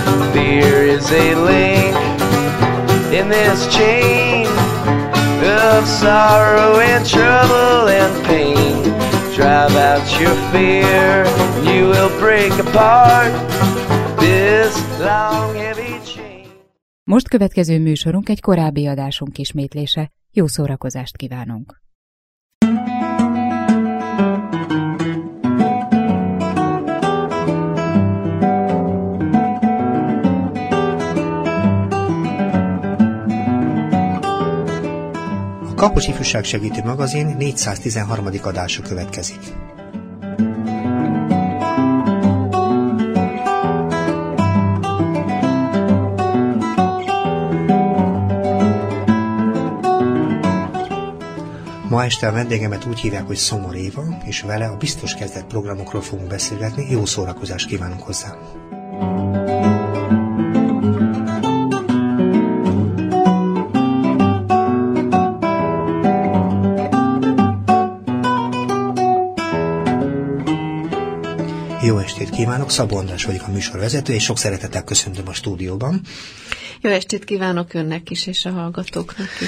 Fear is a link in this chain of sorrow and trouble and pain. Drive out your fear, you will break apart this long heavy chain. Most következő műsorunk egy korábbi adásunk ismétlése. Jó szórakozást kívánunk! A Kapos Ifjúság Segítő Magazin 413. adása következik. Ma este a vendégemet úgy hívják, hogy Szomor Éva, és vele a Biztos Kezdet programokról fogunk beszélgetni. Jó szórakozást kívánunk hozzá! Jó estét kívánok, Szabó András vagyok, a műsorvezető, és sok szeretettel köszöntöm a stúdióban. Jó estét kívánok önnek is, és a hallgatóknak is.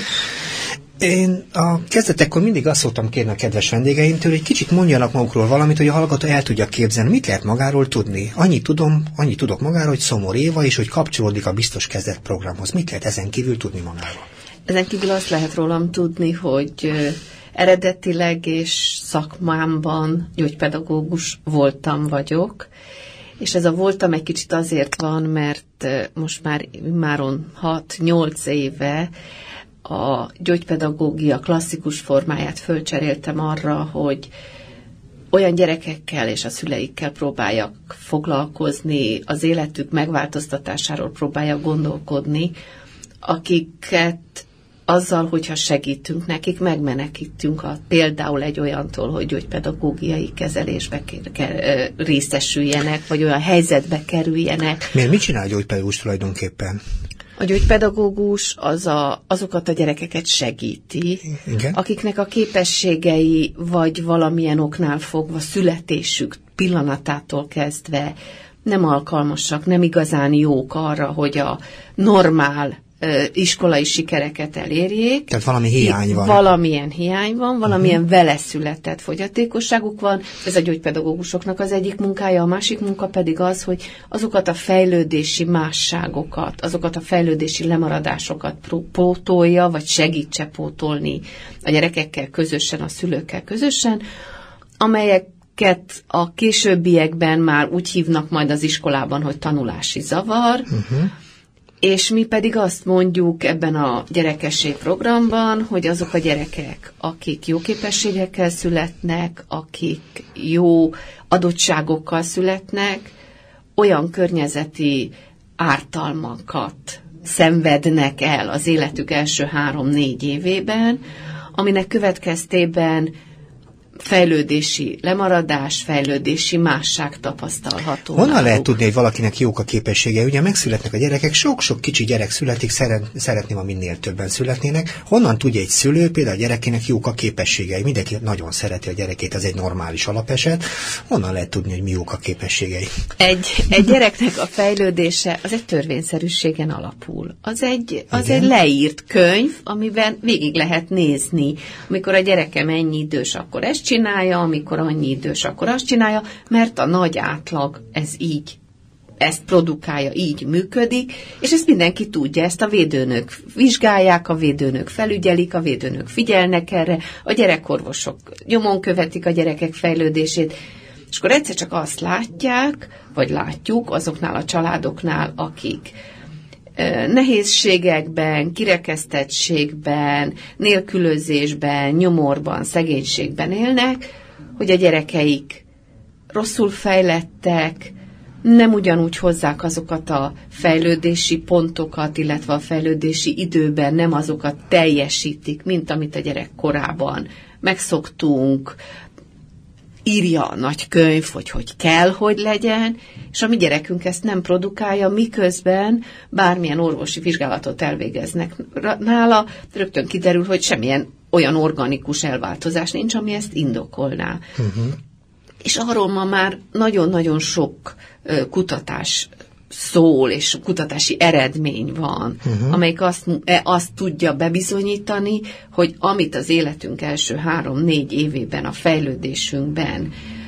Én a kezdetekkor mindig azt szoktam kérni a kedves vendégeimtől, hogy kicsit mondjanak magukról valamit, hogy a hallgató el tudja képzelni. Mit lehet magáról tudni? Annyit tudok magáról, hogy Szomor Éva, és hogy kapcsolódik a Biztos Kezdet programhoz. Mit lehet ezen kívül tudni magáról? Ezen kívül azt lehet rólam tudni, hogy eredetileg és szakmámban gyógypedagógus vagyok, és ez a voltam egy kicsit azért van, mert most már immáron 6-8 éve a gyógypedagógia klasszikus formáját fölcseréltem arra, hogy olyan gyerekekkel és a szüleikkel próbáljak foglalkozni, az életük megváltoztatásáról próbáljak gondolkodni, akiket azzal, hogyha segítünk nekik, megmenekítünk például egy olyantól, hogy gyógypedagógiai kezelésbe részesüljenek, vagy olyan helyzetbe kerüljenek. Miért mit csinál a gyógypedagógus tulajdonképpen? A gyógypedagógus azokat a gyerekeket segíti, igen, akiknek a képességei vagy valamilyen oknál fogva születésük pillanatától kezdve nem alkalmasak, nem igazán jók arra, hogy a normál iskolai sikereket elérjék. Tehát valami hiány van. Valamilyen hiány van, valamilyen vele született fogyatékosságuk van. Ez a gyógypedagógusoknak az egyik munkája, a másik munka pedig az, hogy azokat a fejlődési másságokat, azokat a fejlődési lemaradásokat pótolja, vagy segítse pótolni a gyerekekkel közösen, a szülőkkel közösen, amelyeket a későbbiekben már úgy hívnak majd az iskolában, hogy tanulási zavar, és mi pedig azt mondjuk ebben a gyerekesség programban, hogy azok a gyerekek, akik jó képességekkel születnek, akik jó adottságokkal születnek, olyan környezeti ártalmakat szenvednek el az életük első 3-4 évében, aminek következtében fejlődési lemaradás, fejlődési másság tapasztalható. Honnan lehet tudni, hogy valakinek jók a képességei? Ugye megszületnek a gyerekek, sok-sok kicsi gyerek születik, szeretném, ha minél többen születnének. Honnan tudja egy szülő, például a gyerekének jók a képességei? Mindenki nagyon szereti a gyerekét, ez egy normális alapeset. Honnan lehet tudni, hogy mi jók a képességei? Egy gyereknek a fejlődése az egy törvényszerűségen alapul. Az egy leírt könyv, amiben végig lehet nézni. Amikor a gyerekem ennyi idős, akkor ezt csinálja, amikor annyi idős, akkor azt csinálja, mert a nagy átlag ezt produkálja, így működik, és ezt mindenki tudja, ezt a védőnök vizsgálják, a védőnök felügyelik, a védőnök figyelnek erre, a gyerekorvosok nyomon követik a gyerekek fejlődését, és akkor egyszer csak azt látjuk azoknál a családoknál, akik nehézségekben, kirekesztettségben, nélkülözésben, nyomorban, szegénységben élnek, hogy a gyerekeik rosszul fejlettek, nem ugyanúgy hozzák azokat a fejlődési pontokat, illetve a fejlődési időben nem azokat teljesítik, mint amit a gyerek korában megszoktunk, írja a nagy könyv, hogy kell, hogy legyen, és a mi gyerekünk ezt nem produkálja, miközben bármilyen orvosi vizsgálatot elvégeznek nála, rögtön kiderül, hogy semmilyen olyan organikus elváltozás nincs, ami ezt indokolná. És arról ma már nagyon-nagyon sok kutatás szól, és kutatási eredmény van, amelyik azt tudja bebizonyítani, hogy amit az életünk első 3-4 évében, a fejlődésünkben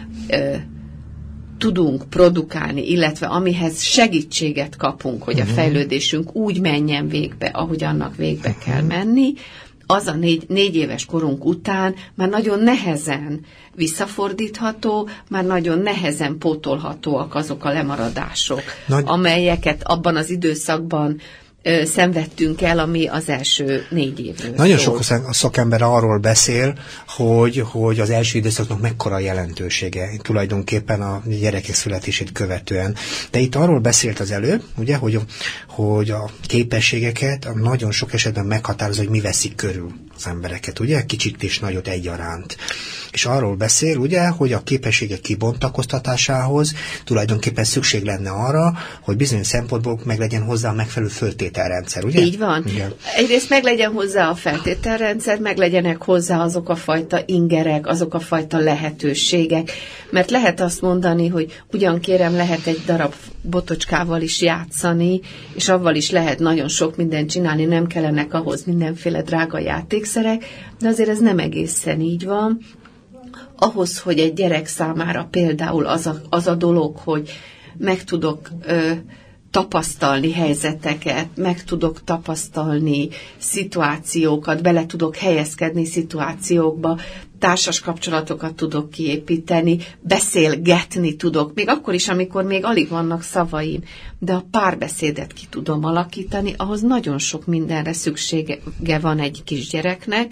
tudunk produkálni, illetve amihez segítséget kapunk, hogy a fejlődésünk úgy menjen végbe, ahogy annak végbe kell menni, az a 4 éves korunk után már nagyon nehezen visszafordítható, már nagyon nehezen pótolhatóak azok a lemaradások, amelyeket abban az időszakban szenvedtünk el, ami az első 4 évről Nagyon szól. sok szakember arról beszél, hogy az első időszaknak mekkora a jelentősége tulajdonképpen a gyerekek születését követően. De itt arról beszélt az előbb, ugye, hogy a képességeket nagyon sok esetben meghatározza, hogy mi veszik körül az embereket, ugye, kicsit és nagyot egyaránt. És arról beszél, ugye, hogy a képességek kibontakoztatásához tulajdonképpen szükség lenne arra, hogy bizonyos szempontból meg legyen hozzá a megfelelő föltételrendszer, ugye? Így van. Igen. Egyrészt meg legyen hozzá a feltételrendszer, meg legyenek hozzá azok a fajta ingerek, azok a fajta lehetőségek, mert lehet azt mondani, hogy ugyan kérem, lehet egy darab botocskával is játszani, és avval is lehet nagyon sok mindent csinálni, nem kellenek ahhoz mindenféle drága játékszerek, de azért ez nem egészen így van. Ahhoz, hogy egy gyerek számára például az a dolog, hogy meg tudok tapasztalni helyzeteket, meg tudok tapasztalni szituációkat, bele tudok helyezkedni szituációkba, társas kapcsolatokat tudok kiépíteni, beszélgetni tudok, még akkor is, amikor még alig vannak szavaim, de a párbeszédet ki tudom alakítani, ahhoz nagyon sok mindenre szüksége van egy kisgyereknek,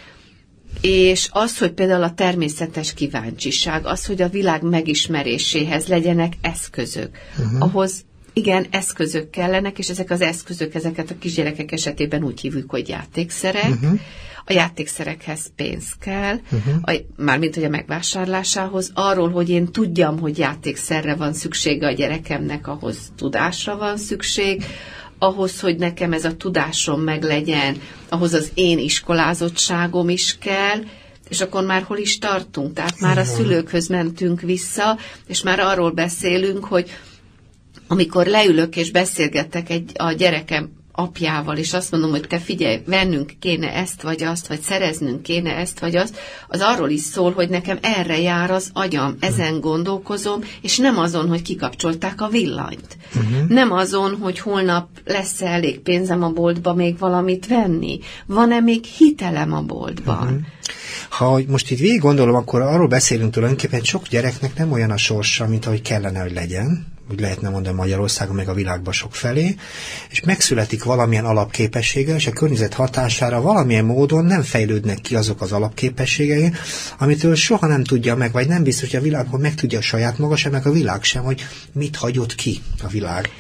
és az, hogy például a természetes kíváncsiság, az, hogy a világ megismeréséhez legyenek eszközök, ahhoz igen, eszközök kellenek, és ezek az eszközök, ezeket a kisgyerekek esetében úgy hívjuk, hogy játékszerek. A játékszerekhez pénz kell, mármint, hogy a megvásárlásához. Arról, hogy én tudjam, hogy játékszerre van szüksége a gyerekemnek, ahhoz tudásra van szükség. Ahhoz, hogy nekem ez a tudásom meglegyen, ahhoz az én iskolázottságom is kell, és akkor már hol is tartunk? Tehát már a szülőkhöz mentünk vissza, és már arról beszélünk, hogy amikor leülök és beszélgetek a gyerekem apjával, és azt mondom, hogy te figyelj, vennünk kéne ezt vagy azt, vagy szereznünk kéne ezt vagy azt, az arról is szól, hogy nekem erre jár az agyam, ezen gondolkozom, és nem azon, hogy kikapcsolták a villanyt. Nem azon, hogy holnap lesz elég pénzem a boltba még valamit venni. Van-e még hitelem a boltban? Ha most itt végig gondolom, akkor arról beszélünk tulajdonképpen, sok gyereknek nem olyan a sorsa, mint ahogy kellene, hogy legyen, úgy lehetne mondani Magyarországon, meg a világban sok felé, és megszületik valamilyen alapképessége, és a környezet hatására valamilyen módon nem fejlődnek ki azok az alapképességei, amitől soha nem tudja meg, vagy nem biztos, hogy a világ, hogy meg tudja saját maga sem, meg a világ sem, hogy mit hagyott ki a világ.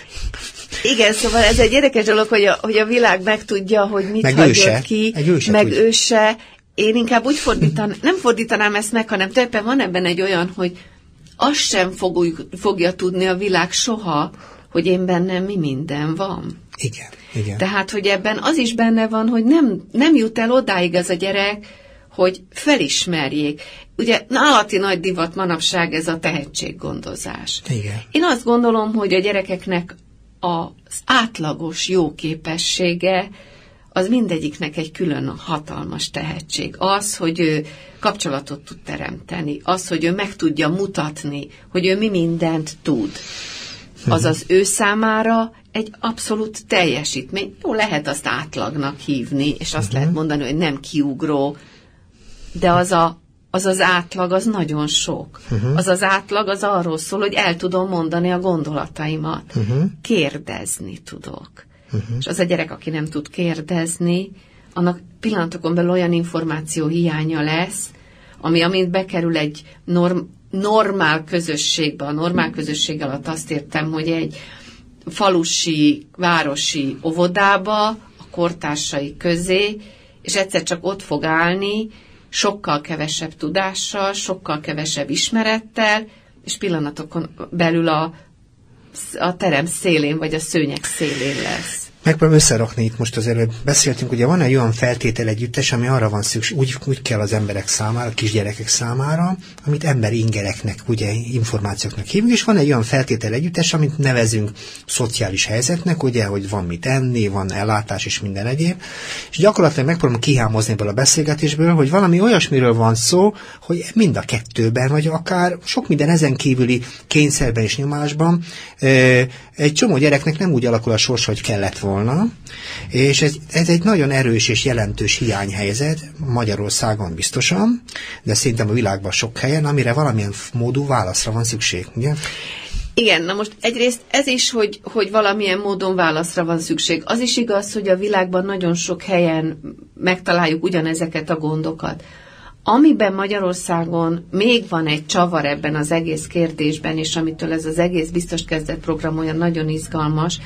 Igen, szóval ez egy érdekes dolog, hogy a világ megtudja, hogy mit meg hagyott ki, meg tudja. ő se. Én inkább úgy nem fordítanám ezt meg, hanem tulajdonképpen van ebben egy olyan, hogy azt sem fogja tudni a világ soha, hogy én bennem mi minden van. Igen. Tehát, hogy ebben az is benne van, hogy nem jut el odáig ez a gyerek, hogy felismerjék. Ugye állati nagy divat manapság ez a tehetséggondozás. Igen. Én azt gondolom, hogy a gyerekeknek az átlagos jó képessége az mindegyiknek egy külön hatalmas tehetség. Az, hogy ő kapcsolatot tud teremteni, az, hogy ő meg tudja mutatni, hogy ő mi mindent tud. Az az ő számára egy abszolút teljesítmény. Jó, lehet azt átlagnak hívni, és azt lehet mondani, hogy nem kiugró, de az átlag, az nagyon sok. Az átlag, az arról szól, hogy el tudom mondani a gondolataimat. Kérdezni tudok. És az a gyerek, aki nem tud kérdezni, annak pillanatokon belül olyan információ hiánya lesz, amint bekerül egy normál közösségbe. A normál közösség alatt azt értem, hogy egy falusi, városi óvodába, a kortársai közé, és egyszer csak ott fog állni, sokkal kevesebb tudással, sokkal kevesebb ismerettel, és pillanatokon belül a terem szélén, vagy a szőnyeg szélén lesz. Megpróbálom összerakni itt most az előbb. Beszéltünk, ugye van egy olyan feltétel együttes, ami arra van szükség, úgy kell az emberek számára, a kisgyerekek számára, amit emberi ingereknek, ugye információknak hívunk, és van egy olyan feltétel együttes, amit nevezünk szociális helyzetnek, ugye, hogy van mit enni, van ellátás és minden egyéb. És gyakorlatilag megpróbálom kihámozni ebből a beszélgetésből, hogy valami olyasmiről van szó, hogy mind a kettőben, vagy akár sok minden ezen kívüli kényszerben és nyomásban egy csomó gyereknek nem úgy alakul a sorsa, hogy kellett volna, és ez egy nagyon erős és jelentős hiányhelyzet Magyarországon biztosan, de szerintem a világban sok helyen, amire valamilyen módú válaszra van szükség, ugye? Igen, na most egyrészt ez is, hogy valamilyen módon válaszra van szükség. Az is igaz, hogy a világban nagyon sok helyen megtaláljuk ugyanezeket a gondokat. Amiben Magyarországon még van egy csavar ebben az egész kérdésben, és amitől ez az egész biztos kezdet program olyan nagyon izgalmas,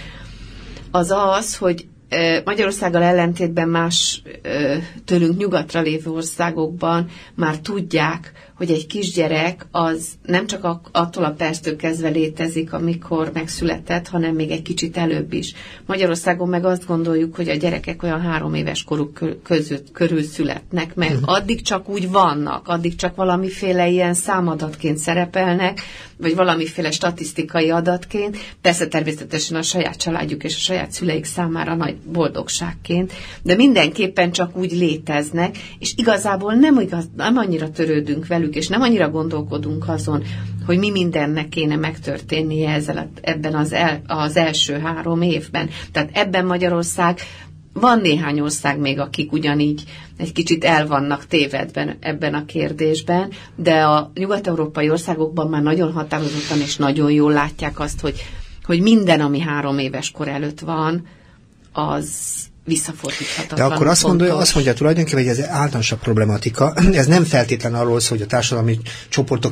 az az, hogy Magyarországgal ellentétben más tőlünk nyugatra lévő országokban már tudják, hogy egy kisgyerek az nem csak attól a perctől kezdve létezik, amikor megszületett, hanem még egy kicsit előbb is. Magyarországon meg azt gondoljuk, hogy a gyerekek olyan 3 éves koruk körül születnek, mert addig csak úgy vannak, addig csak valamiféle ilyen számadatként szerepelnek, vagy valamiféle statisztikai adatként, persze természetesen a saját családjuk és a saját szüleik számára nagy boldogságként, de mindenképpen csak úgy léteznek, és igazából nem annyira törődünk velük, és nem annyira gondolkodunk azon, hogy mi mindennek kéne megtörténnie ebben az első 3 évben. Tehát ebben Magyarország, van néhány ország még, akik ugyanígy egy kicsit el vannak tévedben ebben a kérdésben, de a nyugat-európai országokban már nagyon határozottan és nagyon jól látják azt, hogy minden, ami 3 éves kor előtt van, az visszafordíthatatlan. De akkor azt mondja tulajdonképpen, hogy ez általánosabb problematika. Ez nem feltétlen arról szól, hogy a társadalmi csoportok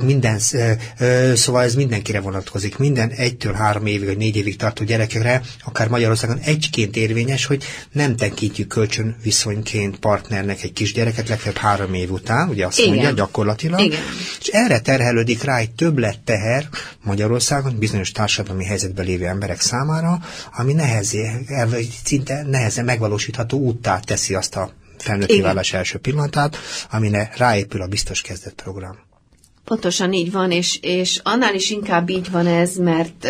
szóval ez mindenkire vonatkozik. Minden 1-től 3 évig, vagy 4 évig tartó gyerekekre, akár Magyarországon egyként érvényes, hogy nem tekintjük kölcsönviszonyként partnernek egy kisgyereket legfeljebb 3 év után, ugye azt mondja gyakorlatilag. Igen. És erre terhelődik rá egy többletteher Magyarországon bizonyos társadalmi helyzetben lévő emberek számára, ami szinte nehezen megvalósítható úttá teszi azt a felnőtté válás első pillanatát, amire ráépül a biztos kezdet program. Pontosan így van, és annál is inkább így van ez, mert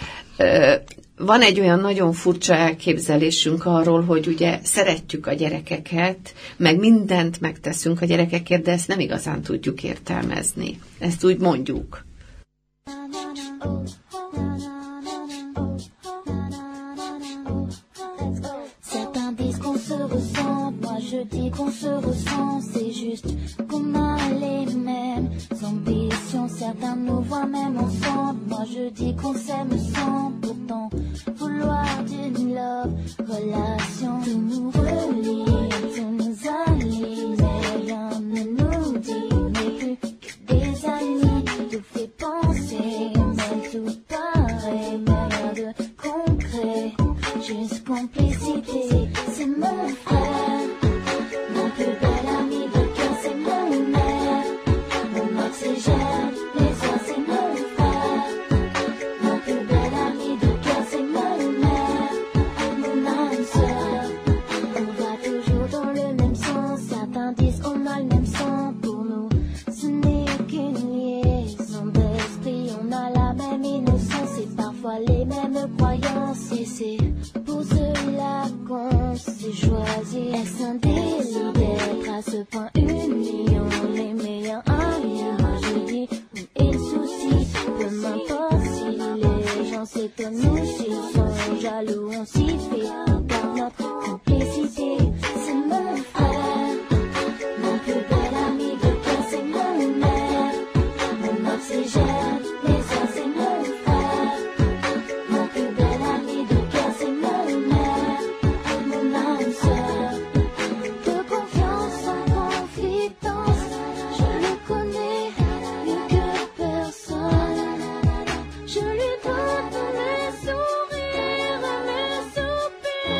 van egy olyan nagyon furcsa elképzelésünk arról, hogy ugye szeretjük a gyerekeket, meg mindent megteszünk a gyerekekért, de ezt nem igazán tudjuk értelmezni. Ezt úgy mondjuk. Je dis qu'on se ressent, c'est juste qu'on a les mêmes ambitions. Certains nous voient même ensemble. Moi je dis qu'on s'aime sans pourtant vouloir d'une love relation. Tout nous relie, tout nous allie, mais rien ne nous dit, n'est plus que des amis. Tout fait penser, même tout pareil, mais rien de concret, juste complicité. C'est mon frère. Mon plus bel ami de cœur, c'est mon mère. Mon oxygène, les soirs, c'est mon frère. Mon plus bel ami de cœur, c'est mon mère. Mon âme sœur. On va toujours dans le même sens. Certains disent qu'on a le même sang. Pour nous, ce n'est qu'une liaison d'esprit. On a la même innocence et parfois les mêmes croyances. Et c'est pour cela qu'on s'est choisi. Est-ce un délit d'être à ce point union, les meilleurs amis? Moi je dis, où est le souci? Peu m'importe si les gens s'étonnent, nous s'ils sont jaloux, on s'y fait par notre complicité. C'est mon frère, mon plus bel ami de cœur, c'est mon mère. Mon oxygène, les soirs, c'est mon frère. Mon plus bel ami de cœur, c'est mon mère. Mon âme sœur. De confiance en confidence, je le connais mieux que personne. Je lui donne mes sourires, mes soupirs.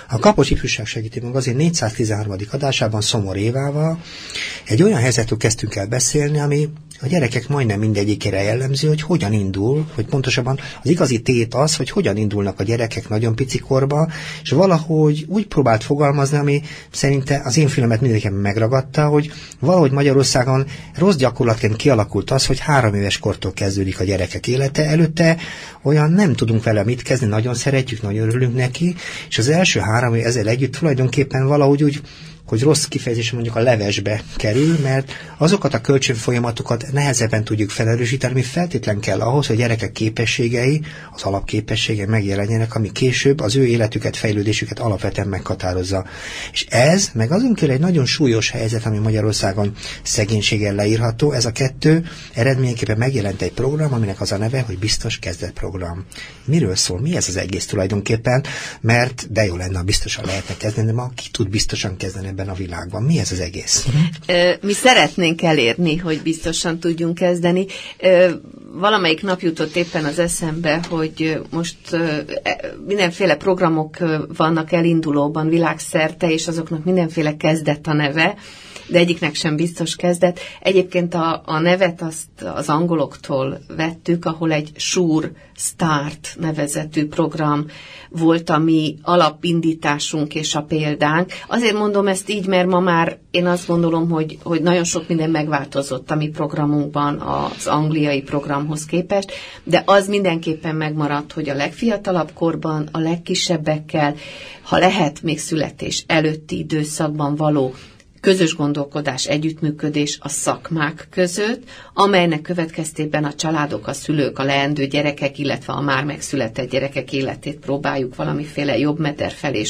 A Kapocs Ifjúság Segítő Magazin 413. adásában Szomor Évával egy olyan helyzetről kezdtünk el beszélni, ami a gyerekek majdnem mindegyikére jellemző, hogy hogyan indul, hogy pontosabban az igazi tét az, hogy hogyan indulnak a gyerekek nagyon picikorba, és valahogy úgy próbált fogalmazni, ami szerinte az én filmet mindenképpen megragadta, hogy valahogy Magyarországon rossz gyakorlatként kialakult az, hogy 3 éves kortól kezdődik a gyerekek élete. Előtte olyan nem tudunk vele mit kezdeni, nagyon szeretjük, nagyon örülünk neki, és az első 3 év ezzel együtt tulajdonképpen valahogy úgy, hogy rossz kifejezés mondjuk a levesbe kerül, mert azokat a kölcsönfolyamatokat nehezebben tudjuk felerősíteni, ami feltétlen kell ahhoz, hogy a gyerekek képességei, az alapképességei megjelenjenek, ami később az ő életüket, fejlődésüket alapvetően meghatározza. És ez, meg azon kívül egy nagyon súlyos helyzet, ami Magyarországon szegénységgel leírható, ez a 2 eredményeképpen megjelent egy program, aminek az a neve, hogy biztos kezdetprogram. Miről szól? Mi ez az egész tulajdonképpen? Mert de jó lenne, ha biztosan lehetne kezdeni, de ma ki tud biztosan kezdeni ebben a világban? Mi ez az egész? Mi szeretnénk elérni, hogy biztosan tudjunk kezdeni. Valamelyik nap jutott éppen az eszembe, hogy most mindenféle programok vannak elindulóban világszerte, és azoknak mindenféle kezdet a neve, de egyiknek sem biztos kezdet. Egyébként a nevet azt az angoloktól vettük, ahol egy Sure Start nevezetű program volt a mi alapindításunk és a példánk. Azért mondom ezt így, mert ma már én azt gondolom, hogy nagyon sok minden megváltozott a mi programunkban az angliai programhoz képest, de az mindenképpen megmaradt, hogy a legfiatalabb korban, a legkisebbekkel, ha lehet még születés előtti időszakban való közös gondolkodás, együttműködés a szakmák között, amelynek következtében a családok, a szülők, a leendő gyerekek, illetve a már megszületett gyerekek életét próbáljuk valamiféle jobb meder felé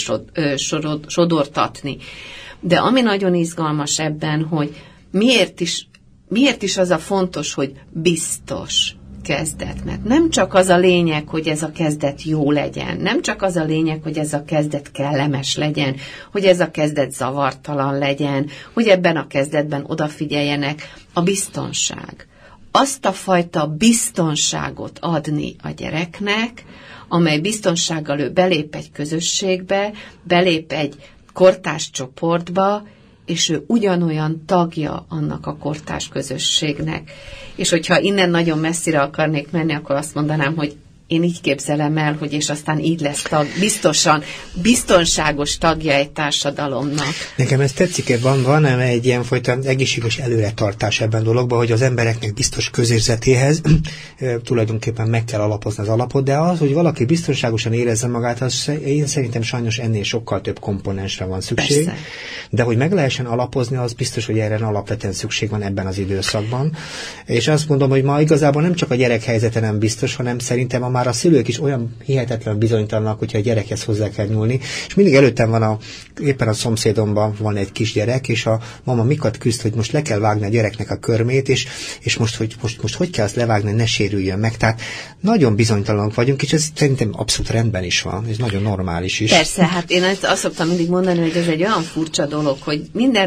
sodortatni. De ami nagyon izgalmas ebben, hogy miért is az a fontos, hogy biztos kezdet, mert nem csak az a lényeg, hogy ez a kezdet jó legyen, nem csak az a lényeg, hogy ez a kezdet kellemes legyen, hogy ez a kezdet zavartalan legyen, hogy ebben a kezdetben odafigyeljenek, a biztonság. Azt a fajta biztonságot adni a gyereknek, amely biztonsággal ő belép egy közösségbe, belép egy kortárs csoportba, és ő ugyanolyan tagja annak a kortárs közösségnek. És hogyha innen nagyon messzire akarnék menni, akkor azt mondanám, hogy én így képzelem el, hogy és aztán így lesz biztosan biztonságos tagja egy társadalomnak. Nekem ez tetszik, van egy ilyenfajta egészséges előretartás ebben a dologban, hogy az embereknek biztos közérzetéhez tulajdonképpen meg kell alapozni az alapot, de az, hogy valaki biztonságosan érezze magát, az én szerintem sajnos ennél sokkal több komponensre van szükség. Persze. De hogy meg lehessen alapozni, az biztos, hogy erre alapvetően szükség van ebben az időszakban. És azt mondom, hogy ma igazából nem csak a gyerek helyzete nem biztos, hanem szerintem már a szülők is olyan hihetetlen bizonytalanok, hogyha a gyerekhez hozzá kell nyúlni. És mindig előttem van éppen a szomszédomban van egy kisgyerek, és a mama mikat küzd, hogy most le kell vágni a gyereknek a körmét, és most hogy kell azt levágni, hogy ne sérüljön meg. Tehát nagyon bizonytalanok vagyunk, és ez szerintem abszolút rendben is van, ez nagyon normális is. Persze, hát én azt szoktam mindig mondani, hogy ez egy olyan furcsa dolog, hogy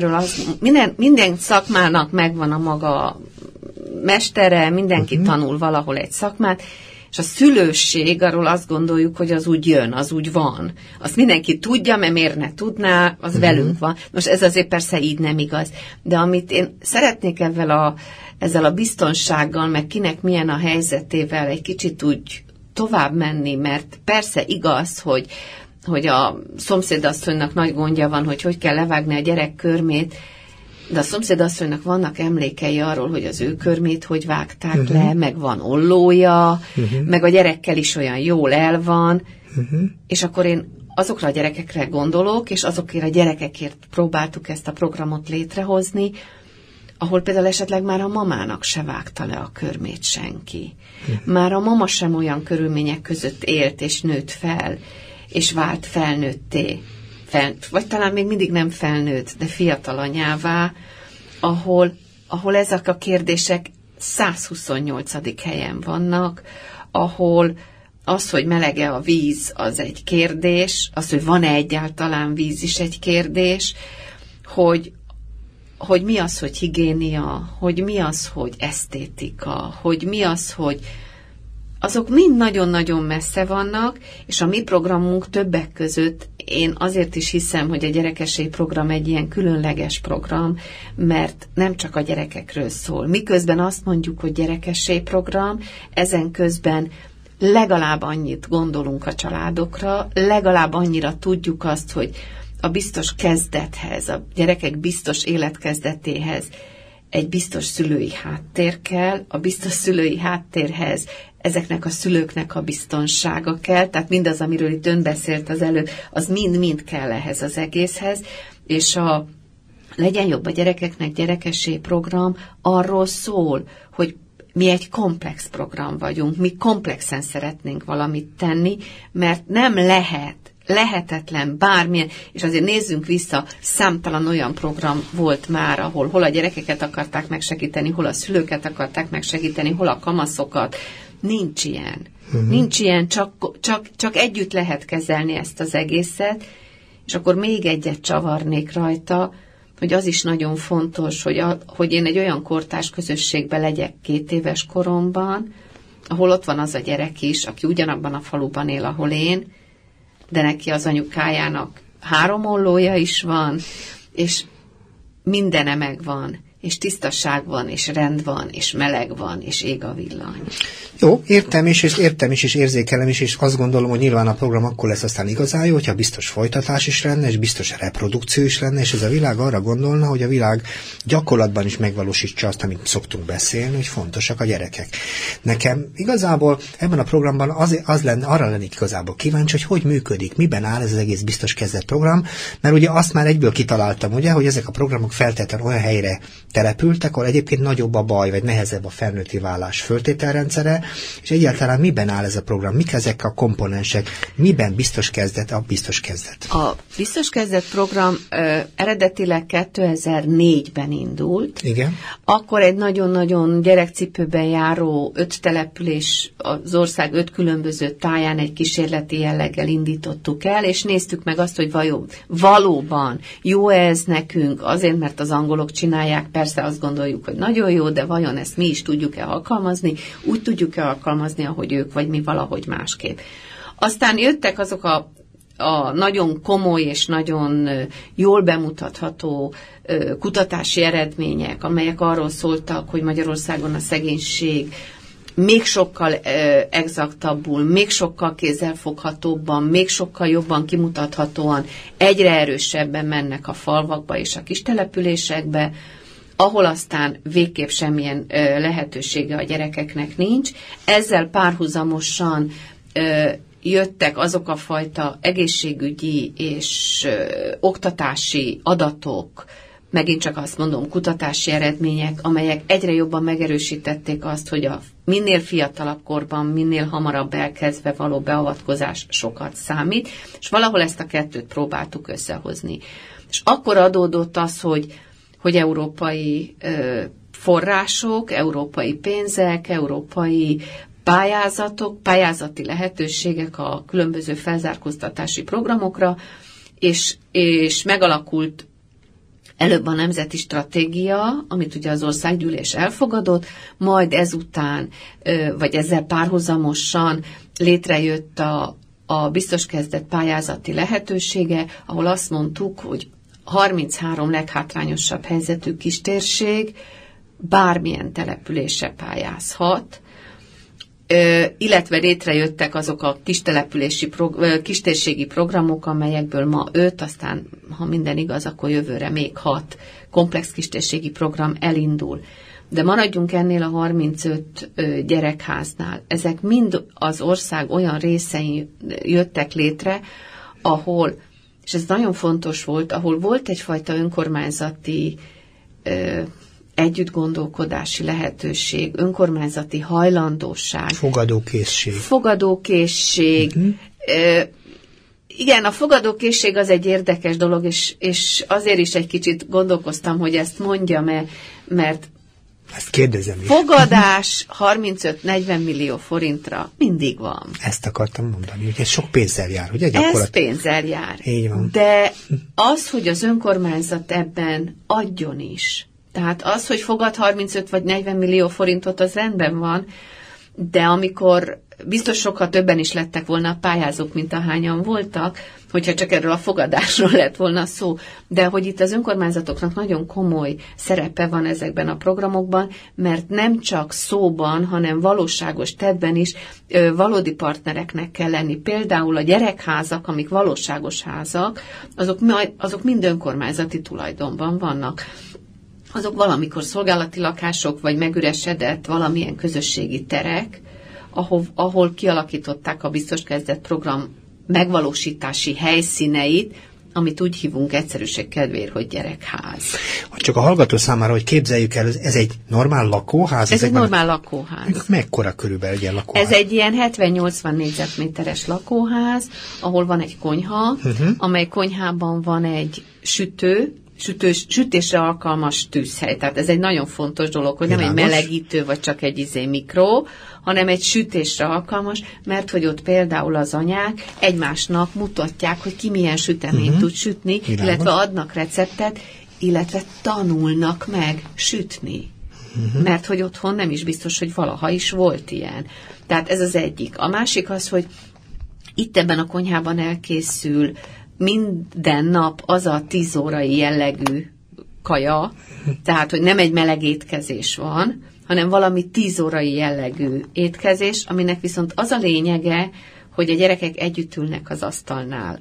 minden szakmának megvan a maga mestere, mindenki tanul valahol egy szakmát, és a szülőség, arról azt gondoljuk, hogy az úgy jön, az úgy van. Azt mindenki tudja, mert miért ne tudná, az velünk van. Most ez azért persze így nem igaz. De amit én szeretnék ezzel a biztonsággal, meg kinek milyen a helyzetével egy kicsit úgy tovább menni, mert persze igaz, hogy a szomszédasszonynak nagy gondja van, hogy kell levágni a gyerek körmét, de a szomszédasszonynak vannak emlékei arról, hogy az ő körmét hogy vágták le, meg van ollója, meg a gyerekkel is olyan jól el van, és akkor én azokra a gyerekekre gondolok, és azokért a gyerekekért próbáltuk ezt a programot létrehozni, ahol például esetleg már a mamának se vágta le a körmét senki. Már a mama sem olyan körülmények között élt és nőtt fel, és vált felnőtté. Vagy talán még mindig nem felnőtt, de fiatal anyává, ahol ezek a kérdések 128. helyen vannak, ahol az, hogy melege a víz, az egy kérdés, az, hogy van-e egyáltalán víz is egy kérdés, hogy mi az, hogy higiénia, hogy mi az, hogy esztétika, hogy mi az, hogy azok mind nagyon-nagyon messze vannak, és a mi programunk többek között, én azért is hiszem, hogy a gyerekesély program egy ilyen különleges program, mert nem csak a gyerekekről szól. Miközben azt mondjuk, hogy gyerekesély program, ezen közben legalább annyit gondolunk a családokra, legalább annyira tudjuk azt, hogy a biztos kezdethez, a gyerekek biztos életkezdetéhez egy biztos szülői háttér kell, a biztos szülői háttérhez ezeknek a szülőknek a biztonsága kell, tehát mindaz, amiről itt ön beszélt az előbb, az mind-mind kell ehhez az egészhez, és a Legyen jobb a gyerekeknek gyerekesély program arról szól, hogy mi egy komplex program vagyunk, mi komplexen szeretnénk valamit tenni, mert nem lehetetlen bármilyen, és azért nézzünk vissza, számtalan olyan program volt már, ahol hol a gyerekeket akarták megsegíteni, hol a szülőket akarták megsegíteni, hol a kamaszokat. Nincs ilyen. Nincs ilyen, csak együtt lehet kezelni ezt az egészet, és akkor még egyet csavarnék rajta, hogy az is nagyon fontos, hogy én egy olyan kortárs közösségben legyek 2 éves koromban, ahol ott van az a gyerek is, aki ugyanabban a faluban él, ahol én, de neki az anyukájának 3 ollója is van, és mindene megvan, és tisztaság van, és rend van, és meleg van, és ég a villany. Jó, értem is, és érzékelem is, és azt gondolom, hogy nyilván a program akkor lesz aztán igazán jó, hogyha biztos folytatás is lenne, és biztos reprodukció is lenne, és ez a világ arra gondolna, hogy a világ gyakorlatban is megvalósítsa azt, amit szoktunk beszélni, hogy fontosak a gyerekek. Nekem igazából ebben a programban arra lennék igazából kíváncsi, hogy működik, miben áll ez az egész biztos kezdet program, mert ugye azt már egyből kitaláltam, ugye, hogy ezek a programok feltétlenül olyan helyre települtek, ahol egyébként nagyobb a baj, vagy nehezebb a felnőtté válás föltételrendszere, és egyáltalán miben áll ez a program, mik ezek a komponensek, miben biztos kezdet a biztos kezdet? A biztos kezdet program eredetileg 2004-ben indult. Igen. Akkor egy nagyon-nagyon gyerekcipőben járó 5 település, az ország 5 különböző táján egy kísérleti jelleggel indítottuk el, és néztük meg azt, hogy valóban jó ez nekünk, azért, mert az angolok csinálják, persze azt gondoljuk, hogy nagyon jó, de vajon ezt mi is tudjuk-e alkalmazni, úgy tudjuk-e alkalmazni, ahogy ők, vagy mi valahogy másképp. Aztán jöttek azok a nagyon komoly és nagyon jól bemutatható kutatási eredmények, amelyek arról szóltak, hogy Magyarországon a szegénység még sokkal exaktabbul, még sokkal kézzelfoghatóbban, még sokkal jobban kimutathatóan egyre erősebben mennek a falvakba és a kistelepülésekbe, ahol aztán végképp semmilyen lehetősége a gyerekeknek nincs. Ezzel párhuzamosan jöttek azok a fajta egészségügyi és oktatási adatok, megint csak azt mondom, kutatási eredmények, amelyek egyre jobban megerősítették azt, hogy a minél fiatalabb korban, minél hamarabb elkezdve való beavatkozás sokat számít, és valahol ezt a kettőt próbáltuk összehozni. És akkor adódott az, hogy európai források, európai pénzek, európai pályázatok, pályázati lehetőségek a különböző felzárkóztatási programokra, és megalakult előbb a nemzeti stratégia, amit ugye az országgyűlés elfogadott, majd ezután, vagy ezzel párhuzamosan létrejött a biztos kezdet pályázati lehetősége, ahol azt mondtuk, hogy 33 leghátrányosabb helyzetű kistérség bármilyen települése pályázhat, illetve létrejöttek azok a kistérségi programok, amelyekből ma 5, aztán ha minden igaz, akkor jövőre még 6 komplex kistérségi program elindul. De maradjunk ennél a 35 gyerekháznál. Ezek mind az ország olyan részein jöttek létre, ahol, és ez nagyon fontos volt, ahol volt egyfajta önkormányzati együttgondolkodási lehetőség, önkormányzati hajlandóság. Fogadókészség. Igen, a fogadókészség az egy érdekes dolog, és azért is egy kicsit gondolkoztam, hogy ezt mondjam, mert ezt kérdezem is. Fogadás 35-40 millió forintra mindig van. Ezt akartam mondani, hogy ez sok pénzzel jár, ugye? Ez pénzzel jár. Így van. De az, hogy az önkormányzat ebben adjon is, tehát az, hogy fogad 35 vagy 40 millió forintot, az rendben van, de amikor biztos sokkal többen is lettek volna a pályázók, mint ahányan voltak, hogyha csak erről a fogadásról lett volna szó. De hogy itt az önkormányzatoknak nagyon komoly szerepe van ezekben a programokban, mert nem csak szóban, hanem valóságos tettben is valódi partnereknek kell lenni. Például a gyerekházak, amik valóságos házak, azok mind önkormányzati tulajdonban vannak. Azok valamikor szolgálati lakások, vagy megüresedett valamilyen közösségi terek, ahol kialakították a Biztos Kezdet program megvalósítási helyszíneit, amit úgy hívunk egyszerűség kedvéért, hogy gyerekház. Csak a hallgató számára, hogy képzeljük el, ez egy normál lakóház? Ez egy normál lakóház. Mekkora körülbelül egy ilyen lakóház? Ez egy ilyen 70-80 négyzetméteres lakóház, ahol van egy konyha, amely konyhában van egy sütésre alkalmas tűzhely. Tehát ez egy nagyon fontos dolog, hogy nem egy melegítő, vagy csak egy mikro, hanem egy sütésre alkalmas, mert hogy ott például az anyák egymásnak mutatják, hogy ki milyen süteményt tud sütni, illetve adnak receptet, illetve tanulnak meg sütni. Mert hogy otthon nem is biztos, hogy valaha is volt ilyen. Tehát ez az egyik. A másik az, hogy itt ebben a konyhában elkészül minden nap az a 10 órai jellegű kaja, tehát, hogy nem egy meleg étkezés van, hanem valami 10 órai jellegű étkezés, aminek viszont az a lényege, hogy a gyerekek együtt ülnek az asztalnál.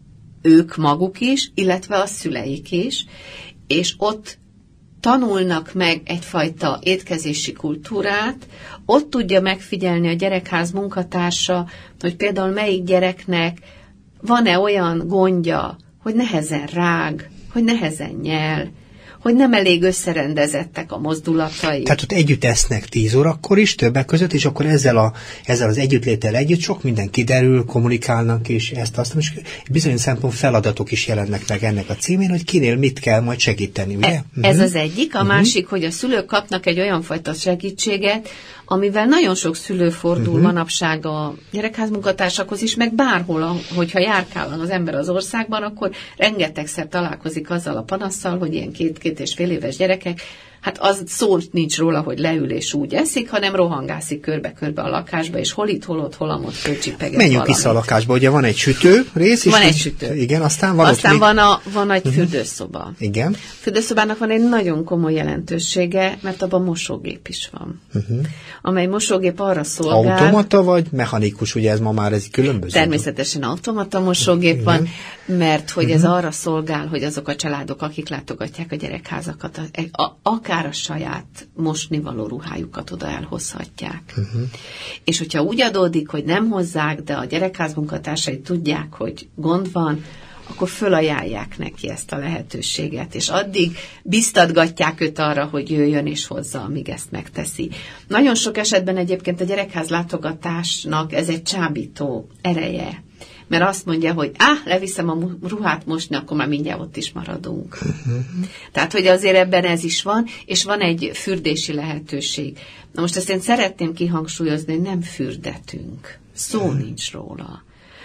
Ők maguk is, illetve a szüleik is, és ott tanulnak meg egyfajta étkezési kultúrát, ott tudja megfigyelni a gyerekház munkatársa, hogy például melyik gyereknek van-e olyan gondja, hogy nehezen rág, hogy nehezen nyel, hogy nem elég összerendezettek a mozdulatai. Tehát ott együtt esznek 10 órakor is, többek között, és akkor ezzel az együttléttel együtt sok minden kiderül, kommunikálnak, és ezt-azt, és bizonyos szempont feladatok is jelennek meg ennek a címén, hogy kinél mit kell majd segíteni, ugye? Ez az egyik, a másik, hogy a szülők kapnak egy olyan fajta segítséget, amivel nagyon sok szülő fordul manapság a gyerekházmunkatársakhoz is, meg bárhol, hogyha járkál az ember az országban, akkor rengetegszer találkozik azzal a panasszal, hogy ilyen 2 és fél éves gyerekek, hát az szó nincs róla, hogy leül és úgy eszik, hanem rohangászik körbe-körbe a lakásba, és hol itt, hol ott, hol amott fölcsipeget. Menjünk vissza a lakásba, ugye van egy sütő rész is. Van egy sütő. Igen, aztán van egy fürdőszoba. Igen. Fürdőszobának van egy nagyon komoly jelentősége, mert abban mosógép is van. Amely mosógép arra szolgál. Automata vagy mechanikus, ugye ez ma már ez különböző. Természetesen automata mosógép van, mert hogy ez arra szolgál, hogy azok a családok, akik látogatják a gyerekházakat, akár a saját mosnivaló ruhájukat oda elhozhatják. És hogyha úgy adódik, hogy nem hozzák, de a gyerekház munkatársai tudják, hogy gond van, akkor fölajánlják neki ezt a lehetőséget, és addig biztatgatják őt arra, hogy jöjjön és hozza, amíg ezt megteszi. Nagyon sok esetben egyébként a gyerekház látogatásnak ez egy csábító ereje, mert azt mondja, hogy leviszem a ruhát mosni, akkor már mindjárt ott is maradunk. Tehát, hogy azért ebben ez is van, és van egy fürdési lehetőség. Na most ezt én szeretném kihangsúlyozni, hogy nem fürdetünk. Szó nincs róla.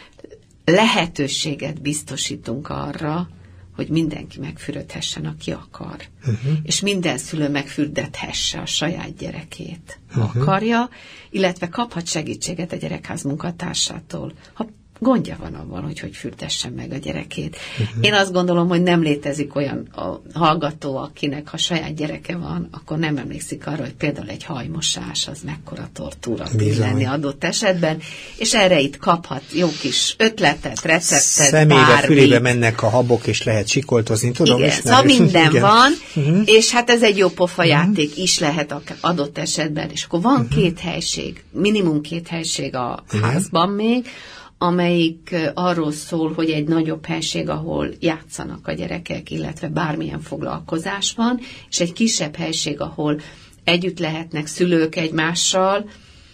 Lehetőséget biztosítunk arra, hogy mindenki megfürödhessen, aki akar. És minden szülő megfürdethesse a saját gyerekét, ha akarja, illetve kaphat segítséget a gyerekház munkatársától, ha gondja van avval, hogy fürdessen meg a gyerekét. Én azt gondolom, hogy nem létezik olyan a hallgató, akinek ha saját gyereke van, akkor nem emlékszik arra, hogy például egy hajmosás az mekkora tortúra tud lenni adott esetben, és erre itt kaphat jó kis ötletet, receptet, szemébe, fülébe mennek a habok, és lehet sikoltozni, tudom. Igen, szóval minden van, és hát ez egy jó pofajáték is lehet adott esetben, és akkor van 2 helység, minimum 2 helység a házban még, amelyik arról szól, hogy egy nagyobb helység, ahol játszanak a gyerekek, illetve bármilyen foglalkozás van, és egy kisebb helység, ahol együtt lehetnek szülők egymással,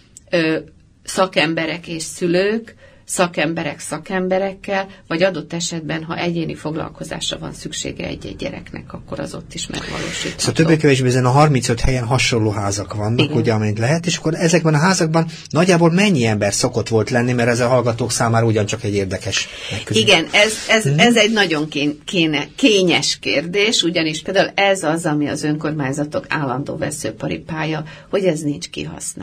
szakemberek és szülők, szakemberek szakemberekkel, vagy adott esetben, ha egyéni foglalkozásra van szüksége egy-egy gyereknek, akkor az ott is megvalósítható. Szóval többé-kevésbé ezen a 35 helyen hasonló házak vannak, ugye, amint lehet, és akkor ezekben a házakban nagyjából mennyi ember szokott volt lenni, mert ez a hallgatók számára ugyancsak egy érdekes megközelítés. Igen, ez egy nagyon kényes kérdés, ugyanis például ez az, ami az önkormányzatok állandó veszőparipája, hogy ez nincs kihasználva.